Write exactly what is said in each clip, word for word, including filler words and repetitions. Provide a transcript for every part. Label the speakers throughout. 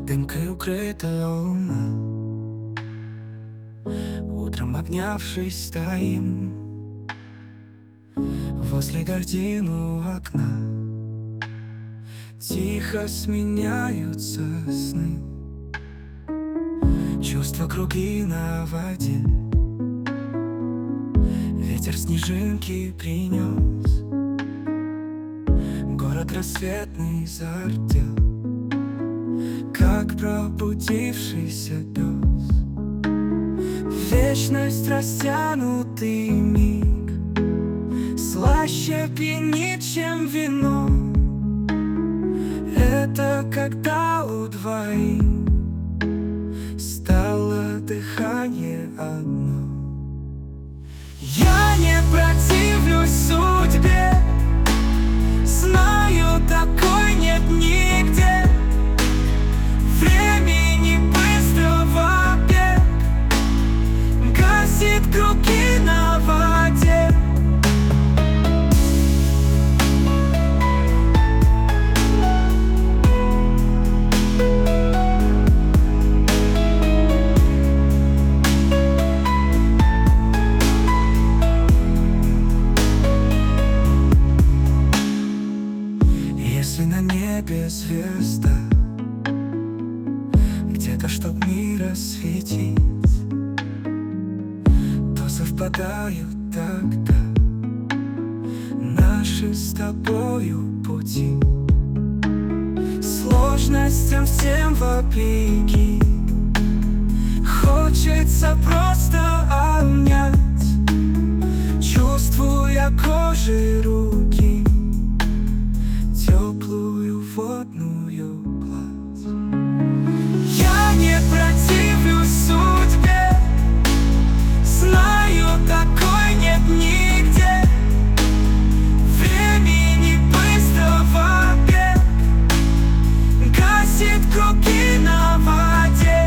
Speaker 1: Дымкой укрытая луна, утром обнявшись стоим возле гардин у окна. Тихо сменяются сны, чувства круги на воде. Ветер снежинки принес, город рассветный зардел, как пробудившийся пес. Вечность растянутый миг, слаще пьянит, чем вино. Это когда у двоих стало дыхание одно. Я не противлюсь судьбе, знаю, такой нет нигде. Времени быстрого бег гасит круги на воде. Если на небе звезда, где-то, чтоб мир осветить, то совпадают тогда наши с тобою пути. Сложностям всем вопреки хочется просто обнять, чувствуя кожей руки теплую водную гладь. Я не противлюсь судьбе, знаю, такой нет нигде. Времени быстрого бег гасит круги на воде.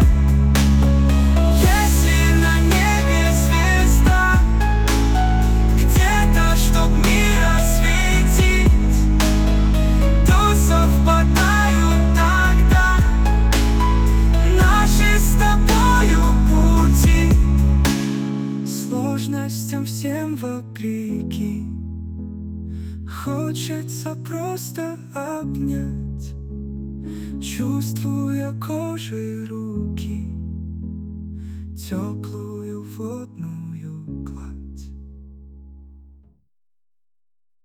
Speaker 1: Если на небе звезда, где-то, чтоб мир осветить, совпадают тогда наши с тобою пути. Сложностям всем вопреки хочется просто обнять, чувствуя кожей руки теплую воду.